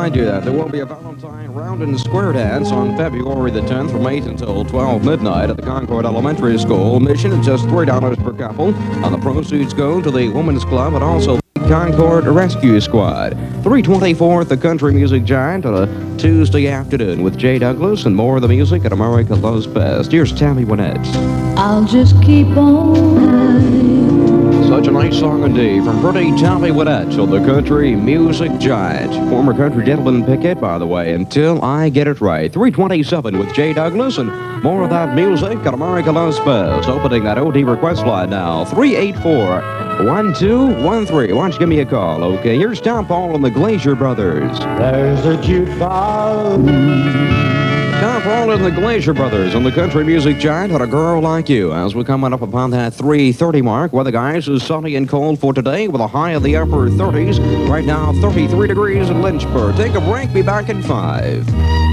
remind you that there will be a Valentine Round and Square Dance on February the 10th from 8 until 12 midnight at the Concord Elementary School. Admission is just $3 per couple, and the proceeds go to the Women's Club and also the Concord Rescue Squad. 324th, the Country Music Giant on a Tuesday afternoon with Jay Douglas and more of the music at America Loves Best. Here's Tammy Wynette. I'll just keep on. Such a nice song indeed from pretty Tammy Wynette on the Country Music Giant. Former country gentleman Pickett, by the way, Until I Get It Right. 327 with Jay Douglas and more of that music at America Loves Best. Opening that OD request line now. 384-1213. Why don't you give me a call, okay? Here's Tom Paul and the Glacier Brothers. There's a jukebox. Tom Paul and the Glacier Brothers on the Country Music Giant on A Girl Like You. As we're coming up upon that 3:30 mark, weather, guys, is sunny and cold for today with a high in the upper 30s. Right now, 33 degrees in Lynchburg. Take a break. Be back in 5.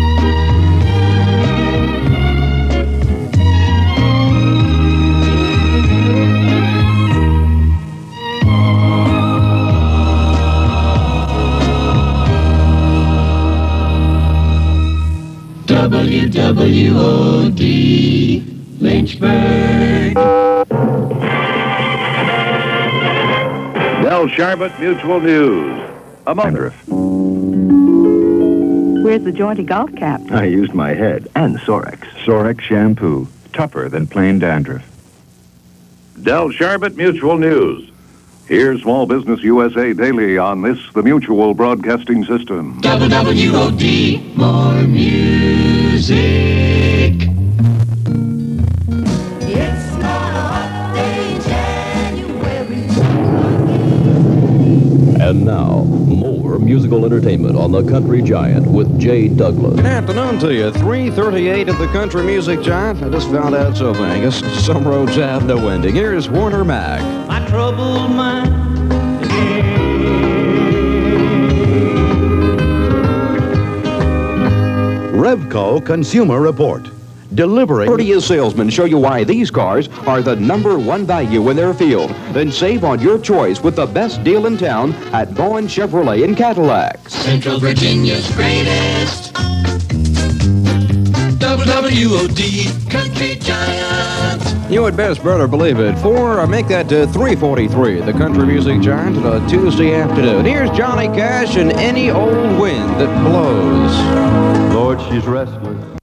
WWOD Lynchburg. Del Sharbutt Mutual News. A Dandruff. Where's the jaunty golf cap? I used my head and Sorex. Sorex shampoo. Tougher than plain dandruff. Del Sharbutt Mutual News. Here's Small Business USA Daily on this, the Mutual Broadcasting System. WWOD, more music. It's not a hot day in January. And now, more musical entertainment on the Country Giant with Jay Douglas. Good afternoon to you. 3:38 at the Country Music Giant. I just found out something. I guess some roads have no ending. Here's Warner Mac. My troubled mind. Revco Consumer Report. Delivering. Courteous salesmen show you why these cars are the #1 value in their field. Then save on your choice with the best deal in town at Bowen Chevrolet and Cadillacs. Central Virginia's greatest. WWOD Country Giant. You had best better believe it. Make that 3:43, the Country Music Giant on a Tuesday afternoon. Here's Johnny Cash and Any Old Wind That Blows. Lord, she's restless.